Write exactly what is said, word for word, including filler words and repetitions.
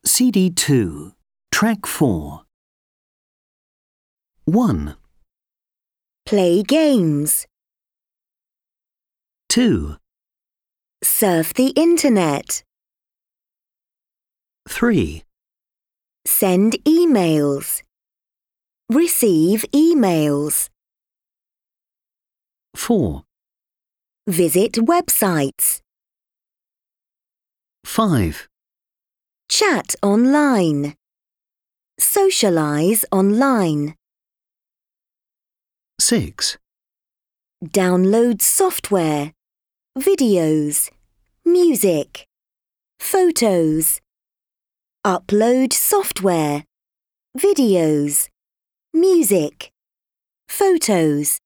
C D two, Track four. one, Play games. two, Surf the internet. three, Send emails. Receive emails. four, Visit websites. five, Chat online. Socialize online. six, Download software, videos, music, photos. Upload software, videos, music, photos.